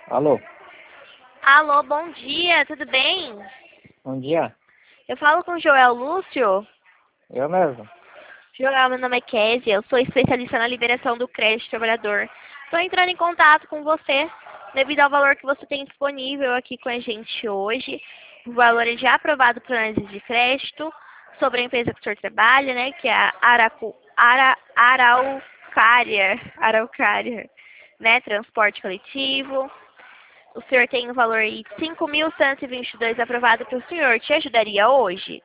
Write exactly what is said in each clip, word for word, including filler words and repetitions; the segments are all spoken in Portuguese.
Alô, Alô, bom dia, tudo bem? bom dia. Eu falo com o Joel Lúcio. Eu mesmo. Joel, meu nome é Kézia, eu sou especialista na liberação do crédito trabalhador. Estou entrando em contato com você devido ao valor que você tem disponível aqui com a gente hoje. O valor é já aprovado por análise de crédito sobre a empresa que o senhor trabalha, né? Que é a Aracu, Ara, Araucária, Araucária, né? Transporte coletivo. O senhor tem um valor aí de cinco mil cento e vinte e dois aprovado para o senhor. Te ajudaria hoje?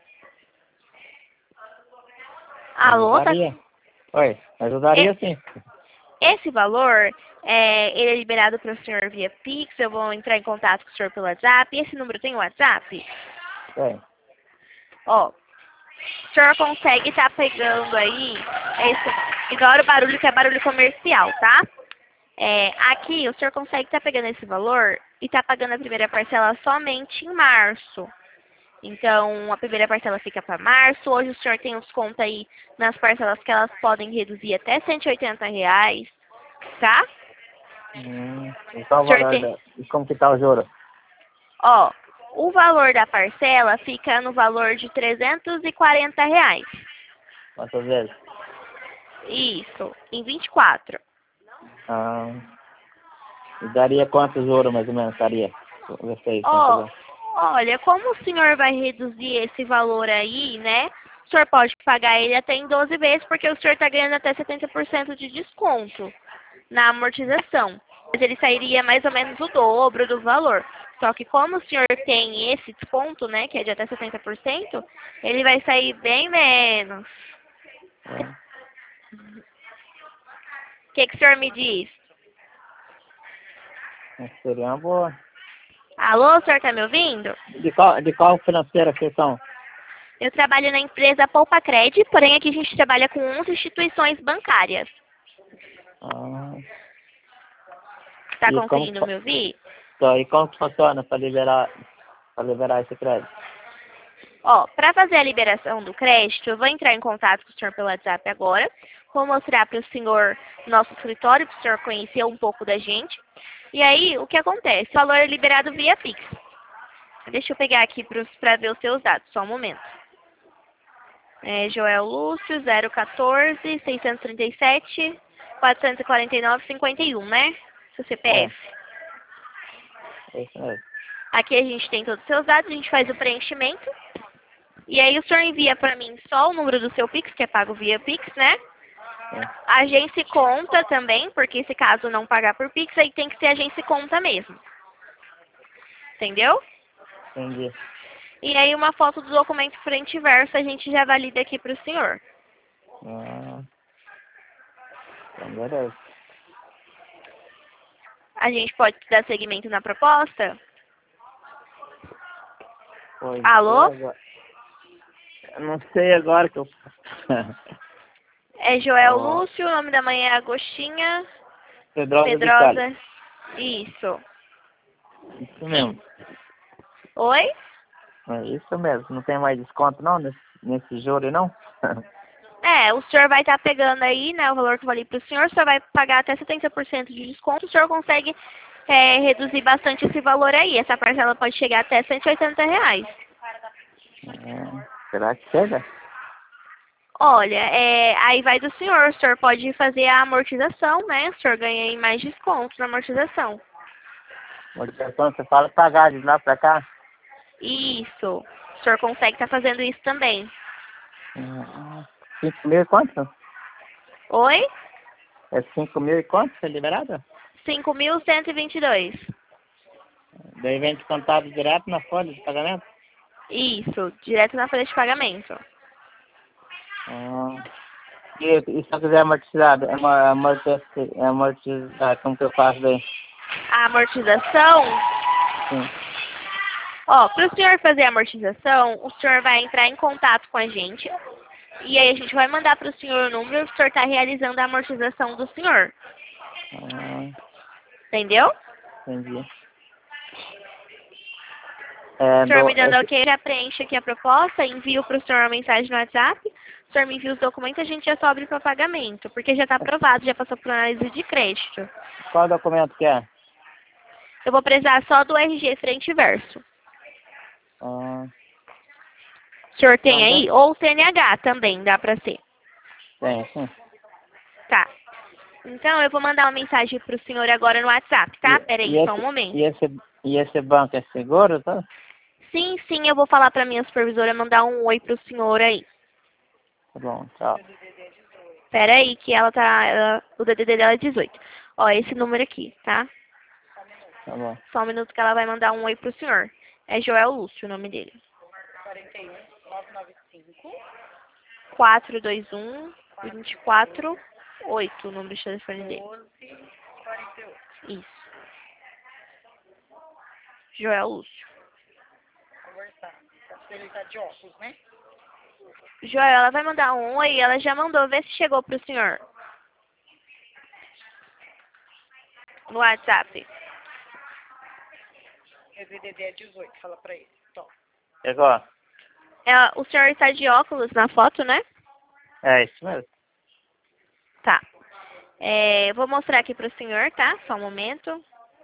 Alô, tá... Ajudaria? Oi, ajudaria E- sim. Esse valor, é, ele é liberado para o senhor via Pix. Eu vou entrar em contato com o senhor pelo WhatsApp. Esse número tem WhatsApp? Oi. Ó, o senhor consegue estar pegando aí, esse, ignora o barulho que é barulho comercial, tá? É, aqui o senhor consegue estar pegando esse valor e estar pagando a primeira parcela somente em março. Então, a primeira parcela fica para março. Hoje o senhor tem os contos aí nas parcelas que elas podem reduzir até cento e oitenta reais, tá? Hum, e qual O o senhor valor tem, da... E como que tá o juro? ó, o valor da parcela fica no valor de trezentos e quarenta reais. Quantas vezes? Isso, em vinte e quatro. Ah, e daria quantos juros mais ou menos? Daria? Vocês, vamos Ó, fazer. olha, como o senhor vai reduzir esse valor aí, né? O senhor pode pagar ele até em doze vezes, porque o senhor está ganhando até setenta por cento de desconto na amortização. Mas ele sairia mais ou menos o dobro do valor. Só que como o senhor tem esse desconto, né, que é de até setenta por cento, ele vai sair bem menos. É, O que, que o senhor me diz? é, seria uma boa. Alô, o senhor está me ouvindo? De qual, de qual financeira vocês são? Eu trabalho na empresa Poupa Cred, porém aqui a gente trabalha com onze instituições bancárias. Ah, Está e como, conseguindo me ouvir? só, e como que funciona para liberar, para liberar esse crédito? Ó, para fazer a liberação do crédito, eu vou entrar em contato com o senhor pelo WhatsApp agora. Vou mostrar para o senhor nosso escritório, para o senhor conhecer um pouco da gente. E aí, o que acontece? O valor é liberado via Pix. Deixa eu pegar aqui para ver os seus dados, só um momento. É Joel Lúcio, zero quatorze, seiscentos e trinta e sete, quatrocentos e quarenta e nove, cinquenta e um, né? Seu C P É, F. é isso mesmo. Aqui a gente tem todos os seus dados, a gente faz o preenchimento. E aí o senhor envia para mim só o número do seu Pix, que é pago via Pix, né? É, Agência e conta também, porque se caso não pagar por Pix, aí tem que ser agência e conta mesmo. Entendeu? entendi. E aí uma foto do documento frente e verso a gente já valida aqui para o senhor. Ah, então beleza. A gente pode dar seguimento na proposta? Pois é, Alô? agora. Eu não sei agora que eu. É Joel Ó, Lúcio, o nome da mãe é Agostinha Pedrosa de Cali. Pedrosa. Isso. Isso mesmo. Oi? É isso mesmo. Não tem mais desconto não nesse, nesse juro, não? É, o senhor vai estar pegando aí, né, o valor que eu falei para o senhor, o senhor vai pagar até setenta por cento de desconto, o senhor consegue é, reduzir bastante esse valor aí. Essa parcela pode chegar até cento e oitenta reais. É, será que chega? Olha, é, aí vai do senhor, o senhor pode fazer a amortização, né, o senhor ganha aí mais desconto na amortização. Modificação, você fala pagar de lá pra cá? Isso, o senhor consegue estar fazendo isso também. Hum, Cinco mil e quanto? Oi? É cinco mil e quanto? Você é liberada? cinco mil cento e vinte e dois. Daí vem descontado direto na folha de pagamento? Isso, direto na folha de pagamento. Ah, e, e se eu quiser amortizar, é uma amortizar, é amortizar, como que eu faço daí? A amortização, Sim. ó, para o senhor fazer a amortização, o senhor vai entrar em contato com a gente e aí a gente vai mandar para o senhor o número, o senhor está realizando a amortização do senhor. Ah, Entendeu? entendi. É, O senhor do, me dando esse, ok, já preenche aqui a proposta, envio para o senhor uma mensagem no WhatsApp, o senhor me envia os documentos, a gente já sobe para pagamento, porque já está aprovado, já passou por análise de crédito. qual documento que é? Eu vou precisar só do R G frente e verso. Ah, O senhor tem então, aí? Ou o C N H também, dá pra ser. tem, sim. Tá. Então, eu vou mandar uma mensagem pro senhor agora no WhatsApp, tá? E, Pera e, aí, só um esse, momento. e, esse, e esse banco é seguro, tá? Sim, sim, eu vou falar pra minha supervisora mandar um oi pro senhor aí. Tá bom, tchau. Pera aí, que ela tá... ela- o D D D dela é dezoito. Ó, esse número aqui, tá? Tá bom. Só um minuto que ela vai mandar um oi pro senhor. É Joel Lúcio o nome dele. quatro dois um, vinte e quatro, oito o número de telefone dele. Isso. Joel Lúcio. Joel, ela vai mandar um oi, ela já mandou. Vê se chegou pro senhor. No WhatsApp. Chegou? É, o senhor está de óculos na foto, né? É isso mesmo. Tá. É, eu vou mostrar aqui pro senhor, tá? Só um momento.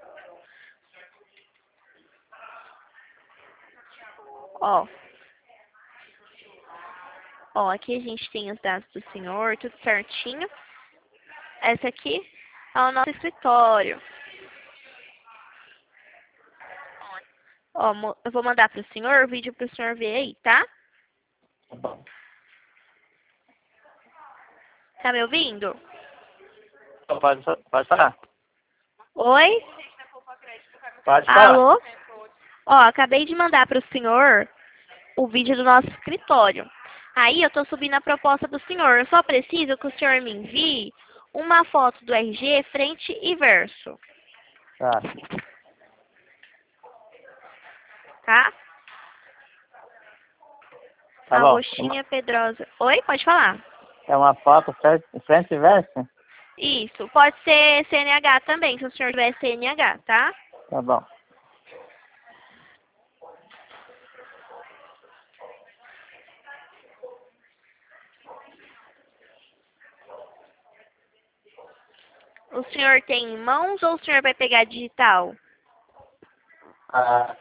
Ó. Ó, aqui a gente tem os dados do senhor, tudo certinho. Essa aqui é o nosso escritório. Ó, mo- eu vou mandar pro senhor o vídeo pro senhor ver aí, tá? Tá bom. Tá me ouvindo? Pode, pode falar. Oi? Pode falar. Alô? Ó, acabei de mandar pro senhor o vídeo do nosso escritório. Aí eu tô subindo a proposta do senhor. Eu só preciso que o senhor me envie uma foto do R G frente e verso, Tá. tá? Tá A bom. roxinha pedrosa. Oi, pode falar. É uma foto frente, frente e verso? Isso. Pode ser C N H também, se o senhor tiver C N H, tá? Tá bom. O senhor tem em mãos ou o senhor vai pegar digital? Ah,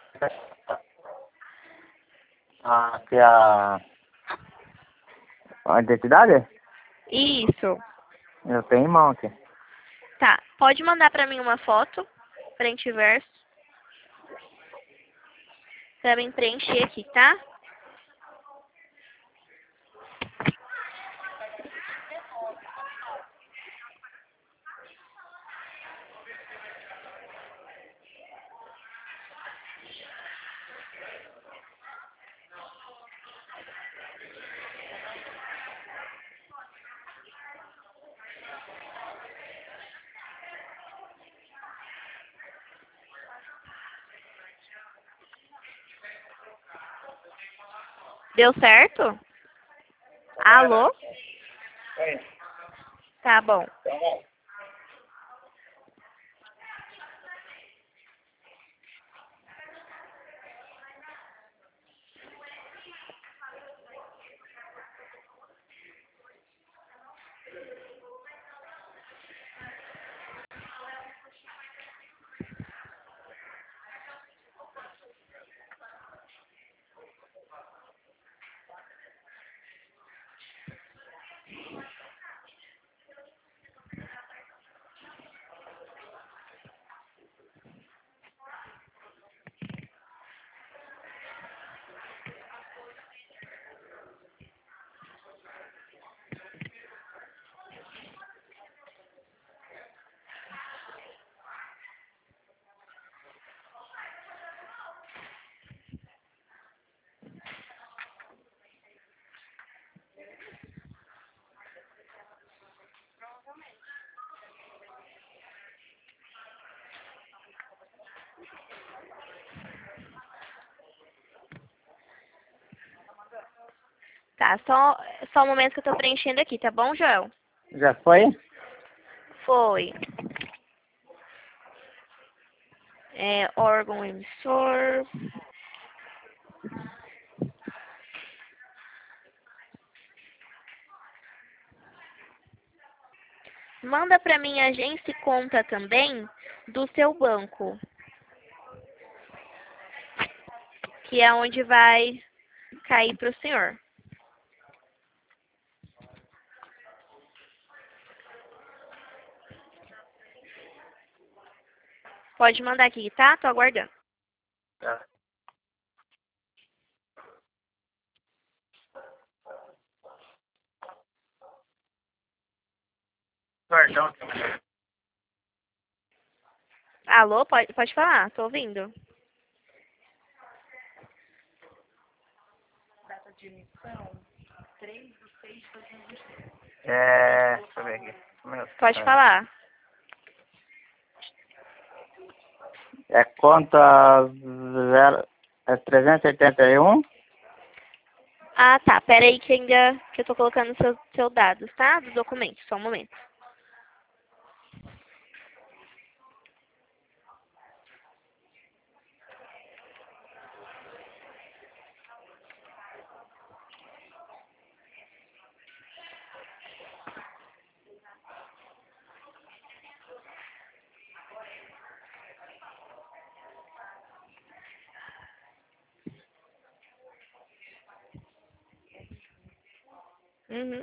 ah, aqui é a, a identidade? Isso. Eu tenho em mão aqui. Tá. Pode mandar pra mim uma foto, frente e verso, pra mim preencher aqui, tá? Deu certo? Alô? Oi. Tá bom. Tá, só, só um momento que eu tô preenchendo aqui, tá bom, Joel? Já foi? Foi. É, órgão emissor. Manda pra mim agência e conta também do seu banco. que é onde vai cair para o senhor. Pode mandar aqui, tá? Tô aguardando. Tá. Perdão. Alô, pode, pode falar, tô ouvindo. Data de emissão, três de seis de dois mil e vinte e três. É, deixa eu ver aqui. Um minuto. Pode falar. É conta zero, é trezentos e oitenta e um. Ah, tá. Pera aí que ainda que eu tô colocando seus seus dados, tá? Dos documentos, só um momento. Uhum.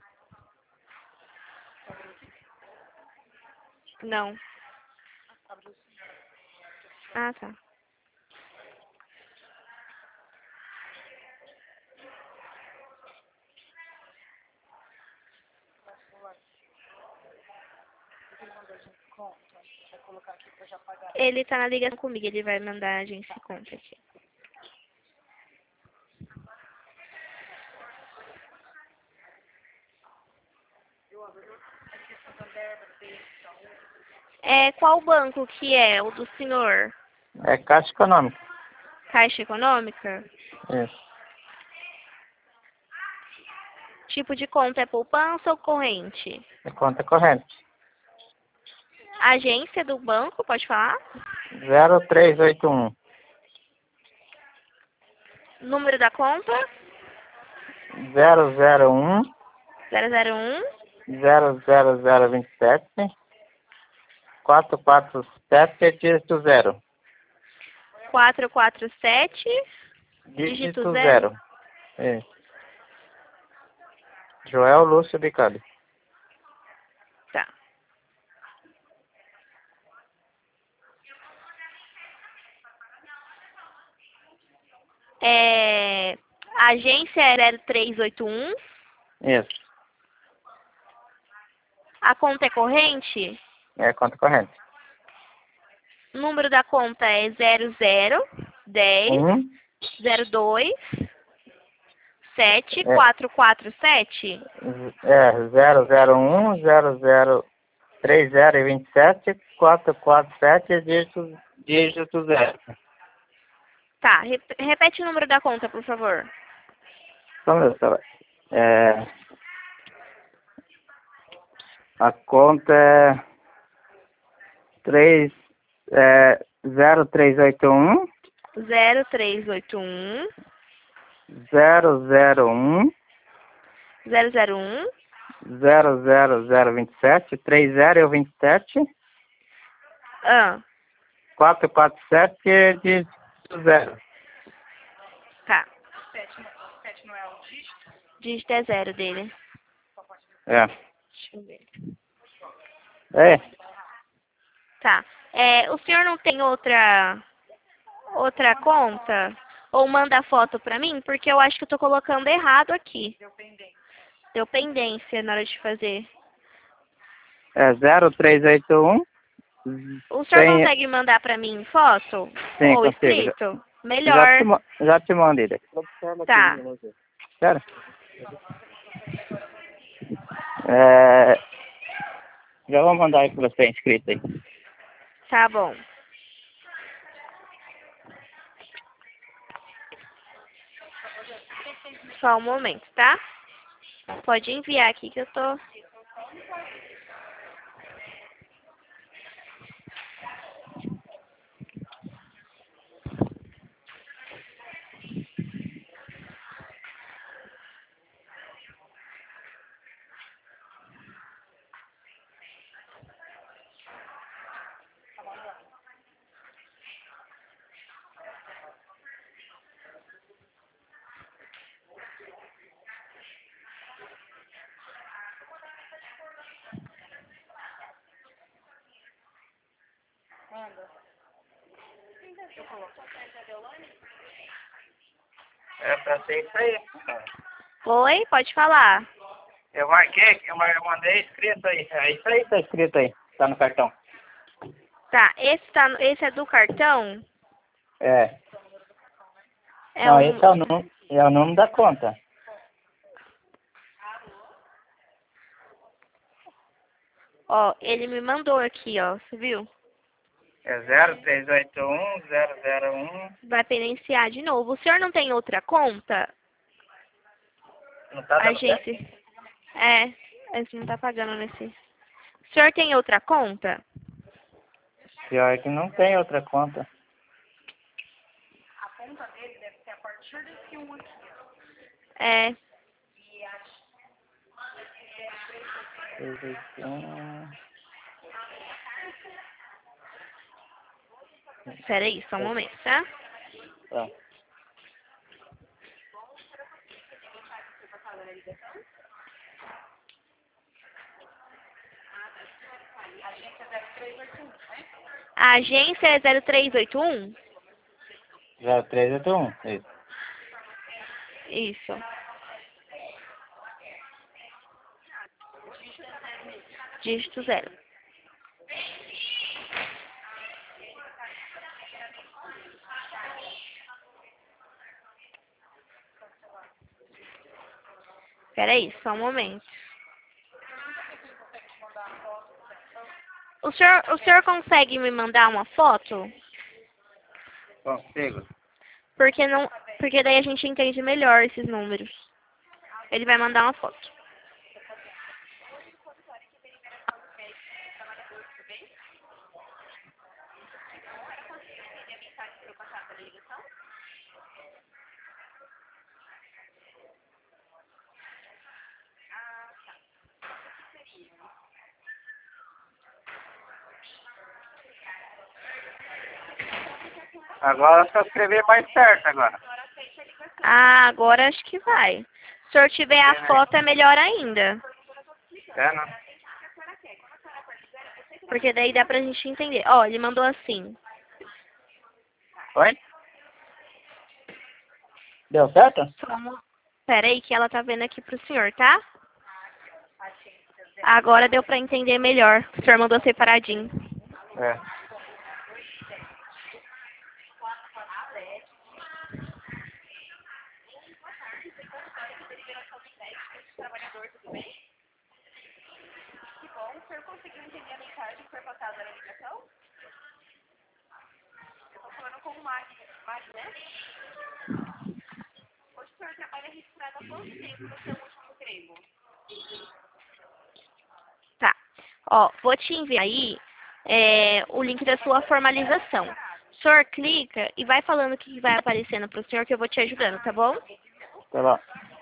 Não. Ah, tá. Vai colocar aqui para já pagar. Ele tá na ligação comigo, ele vai mandar a agência de conta aqui. É, qual banco que é o do senhor? É Caixa Econômica. Caixa Econômica? Isso. Tipo de conta é poupança ou corrente? É conta corrente. Agência do banco, pode falar? zero três oito um. Número da conta? zero zero um. zero zero um. zero zero zero vinte e sete. quatro quatro sete, dígito zero. quatro quatro sete. Dígito Dígito zero. zero. Isso. Joel Lúcio Bicalho. Tá. É, a agência é zero três oito um. Isso. A conta é corrente? É conta corrente. O número da conta é zero zero dez um. zero dois sete É. quatro quatro sete. É zero zero um, zero zero três zero vinte e sete, quatro quatro sete, dígito, dígito zero. Tá, rep- repete o número da conta, por favor. Então, pessoal, é, a conta é três, é, zero três oito um, zero três oito um zero zero um, zero zero um. zero zero zero vinte e sete, três zero vinte e sete, Ah, quatro quatro sete, dígito zero. tá. Sete, não- sete não é o dígito? Dígito é zero dele. É. Deixa eu ver. É. Tá. É, o senhor não tem outra outra conta? Ou manda foto pra mim? Porque eu acho que eu tô colocando errado aqui. Deu pendente. Deu pendência na hora de fazer. É zero três oito um. O senhor Tem, consegue mandar pra mim foto? sim, Ou consigo. Já, escrito? já Melhor. te, ma- já te mandei. Tá. Sério? É, já vou mandar aí pra você inscrito aí. Tá bom. Só um momento, tá? Pode enviar aqui que eu tô... É pra ser isso aí. Oi, pode falar. Eu marquei, eu mar- eu mandei escrito aí. É isso aí, tá escrito aí. Tá no cartão. Tá, esse, tá, no- esse é do cartão? É. É Não, um... esse é o nome, é o nome da conta. Ó, ele me mandou aqui, ó, você viu? É zero três oito um zero zero um. Vai penitenciar de novo. O senhor não tem outra conta? Não tá dando certo? Agência. É, esse não tá pagando nesse. O senhor tem outra conta? Pior que não tem outra conta. É. três oito um. Peraí, só um momento, tá? Tá. A agência é zero três oito um? zero três oito um. Isso. Isso. Dígito zero. Peraí, só um momento. O senhor, o senhor consegue me mandar uma foto? Consigo. Porque não, porque daí a gente entende melhor esses números. Ele vai mandar uma foto. Agora é só escrever mais certo agora. Ah, agora acho que vai. Se o senhor tiver a foto é melhor ainda. É, não? Porque daí dá pra gente entender. Ó, ele mandou assim. Oi? Deu certo? Só Pera aí que ela tá vendo aqui pro senhor, tá? Agora deu pra entender melhor. O senhor mandou separadinho. É. Tá. Ó, vou te enviar aí é, o link da sua formalização. O senhor clica e vai falando o que vai aparecendo pro senhor que eu vou te ajudando, tá bom? Tá bom.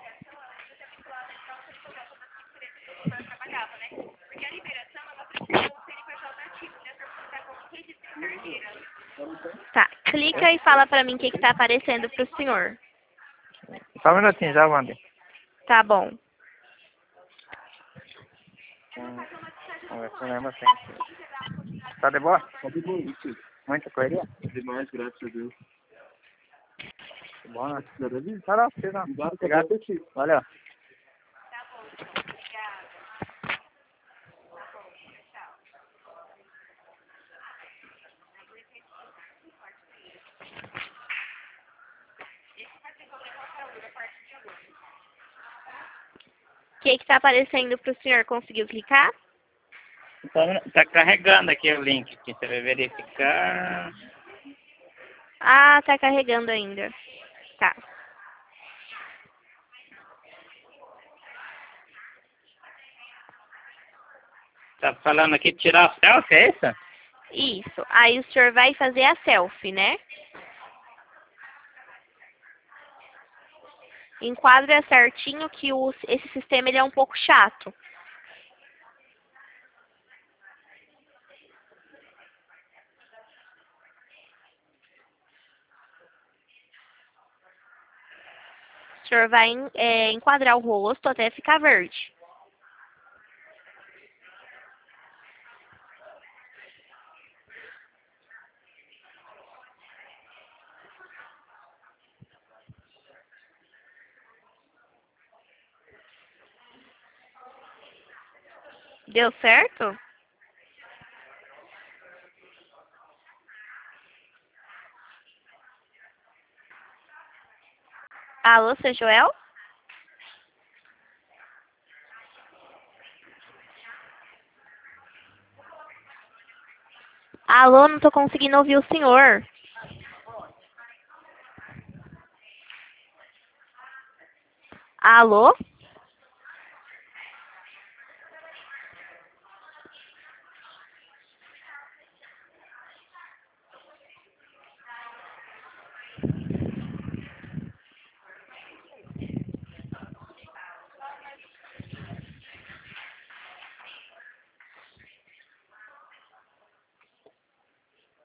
Tá. Clica e fala pra mim o que que tá aparecendo pro senhor. Só um minutinho, já mandei. Tá bom. Vamos ver se eu lembro assim. Tá de boa? Tá de boa, isso. Muita correria? Demais, graças a Deus. Bom, né? Nada a ver? Não, não, precisa não. Obrigado, Obrigado por ti. Valeu. O que que tá aparecendo pro senhor? Conseguiu clicar? Tá, tá carregando aqui o link. Aqui. Você vai verificar. Ah, tá carregando ainda. Tá. Tá falando aqui de tirar a selfie, é isso? Isso. Aí o senhor vai fazer a selfie, né? Enquadra certinho que o, esse sistema ele é um pouco chato. O senhor vai é, enquadrar o rosto até ficar verde. Deu certo? Alô, seu Joel? Alô, não tô conseguindo ouvir o senhor. Alô?